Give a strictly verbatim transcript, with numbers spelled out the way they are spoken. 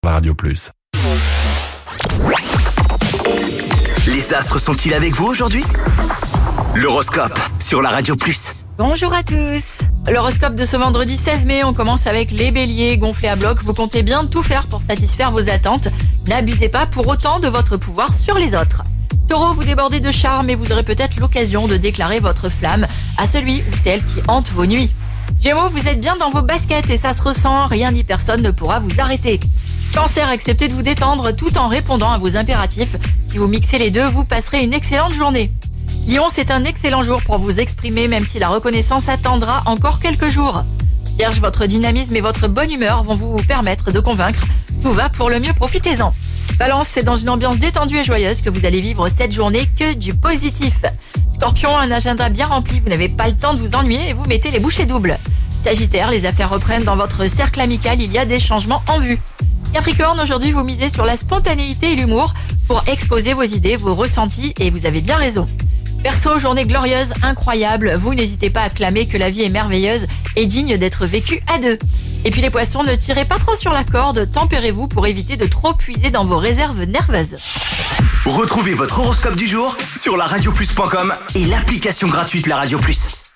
la Radio Plus. Les astres sont-ils avec vous aujourd'hui ? L'horoscope sur la Radio Plus. Bonjour à tous. L'horoscope de ce vendredi seize mai, on commence avec les béliers gonflés à bloc. Vous comptez bien tout faire pour satisfaire vos attentes. N'abusez pas pour autant de votre pouvoir sur les autres. Taureau, vous débordez de charme et vous aurez peut-être l'occasion de déclarer votre flamme à celui ou celle qui hante vos nuits. Gémeaux, vous êtes bien dans vos baskets et ça se ressent, rien ni personne ne pourra vous arrêter. Cancer, acceptez de vous détendre tout en répondant à vos impératifs. Si vous mixez les deux, vous passerez une excellente journée. Lion, c'est un excellent jour pour vous exprimer, même si la reconnaissance attendra encore quelques jours. Vierge, votre dynamisme et votre bonne humeur vont vous permettre de convaincre. Tout va pour le mieux, profitez-en. Balance, c'est dans une ambiance détendue et joyeuse que vous allez vivre cette journée, que du positif. Scorpion, un agenda bien rempli, vous n'avez pas le temps de vous ennuyer et vous mettez les bouchées doubles. Sagittaire, les affaires reprennent dans votre cercle amical, il y a des changements en vue. Capricorne, aujourd'hui vous misez sur la spontanéité et l'humour pour exposer vos idées, vos ressentis et vous avez bien raison. Verseau, journée glorieuse, incroyable, vous n'hésitez pas à clamer que la vie est merveilleuse et digne d'être vécue à deux. Et puis les poissons, ne tirez pas trop sur la corde, tempérez-vous pour éviter de trop puiser dans vos réserves nerveuses. Retrouvez votre horoscope du jour sur la radio plus point com et l'application gratuite La Radio Plus.